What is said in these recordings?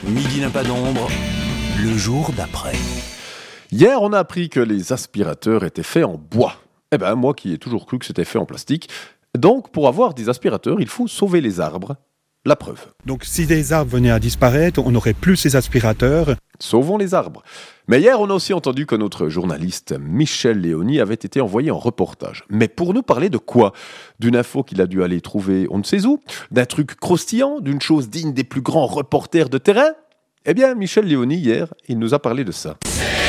Midi n'a pas d'ombre, le jour d'après. Hier, on a appris que les aspirateurs étaient faits en bois. Eh ben, moi qui ai toujours cru que c'était fait en plastique. Donc, pour avoir des aspirateurs, il faut sauver les arbres. La preuve. Donc si des arbres venaient à disparaître, on n'aurait plus ces aspirateurs. Sauvons les arbres. Mais hier, on a aussi entendu que notre journaliste Michel Léony avait été envoyé en reportage. Mais pour nous parler de quoi ? D'une info qu'il a dû aller trouver on ne sait où ? D'un truc croustillant ? D'une chose digne des plus grands reporters de terrain ? Eh bien, Michel Léony, hier, il nous a parlé de ça.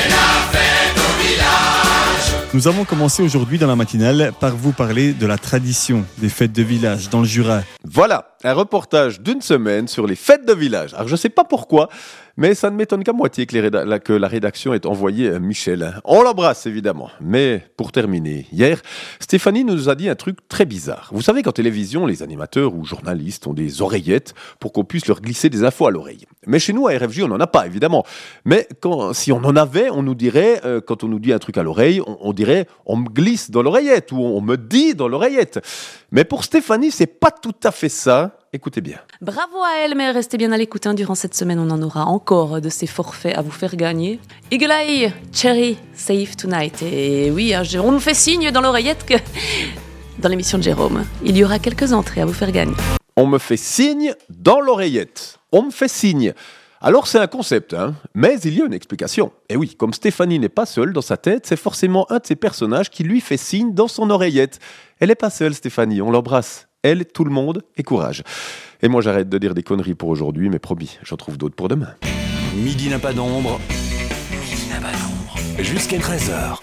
Nous avons commencé aujourd'hui dans la matinale par vous parler de la tradition des fêtes de village dans le Jura. Voilà, un reportage d'une semaine sur les fêtes de village. Alors je ne sais pas pourquoi, mais ça ne m'étonne qu'à moitié que la rédaction ait envoyé Michel. On l'embrasse évidemment. Mais pour terminer, hier, Stéphanie nous a dit un truc très bizarre. Vous savez qu'en télévision, les animateurs ou journalistes ont des oreillettes pour qu'on puisse leur glisser des infos à l'oreille. Mais chez nous, à RFJ, on n'en a pas évidemment. Mais si on en avait, on nous dirait, quand on nous dit un truc à l'oreille, on dirait on me glisse dans l'oreillette ou on me dit dans l'oreillette. Mais pour Stéphanie, c'est pas tout à fait ça. Écoutez bien. Bravo à elle, mais restez bien à l'écoute. Durant cette semaine, on en aura encore de ces forfaits à vous faire gagner. Eagle Eye, Cherry, Save Tonight. Et oui, on me fait signe dans l'oreillette que dans l'émission de Jérôme, il y aura quelques entrées à vous faire gagner. On me fait signe dans l'oreillette. On me fait signe. Alors c'est un concept, mais il y a une explication. Et oui, comme Stéphanie n'est pas seule dans sa tête, c'est forcément un de ses personnages qui lui fait signe dans son oreillette. Elle n'est pas seule, Stéphanie, on l'embrasse. Elle, tout le monde, et courage. Et moi j'arrête de dire des conneries pour aujourd'hui, mais promis, j'en trouve d'autres pour demain. Midi n'a pas d'ombre, jusqu'à 13h.